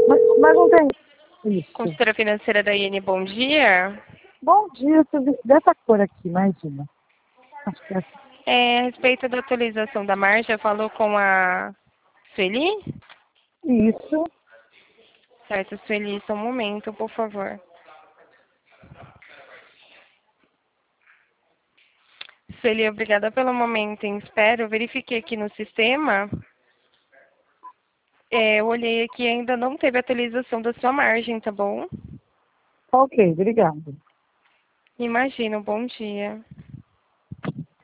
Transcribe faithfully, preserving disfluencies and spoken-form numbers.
Mas, mas não tem isso. Consultora financeira da I N, bom dia. Bom dia, Silvia. Dessa cor aqui, imagina. Acho que é essa. É, a respeito da atualização da margem, falou com a Sueli? Isso. Certo, Sueli, só um momento, por favor. Sueli, obrigada pelo momento em espera. Eu verifiquei aqui no sistema. É, eu olhei aqui e ainda não teve atualização da sua margem, tá bom? Ok, obrigado. Imagina, um bom dia.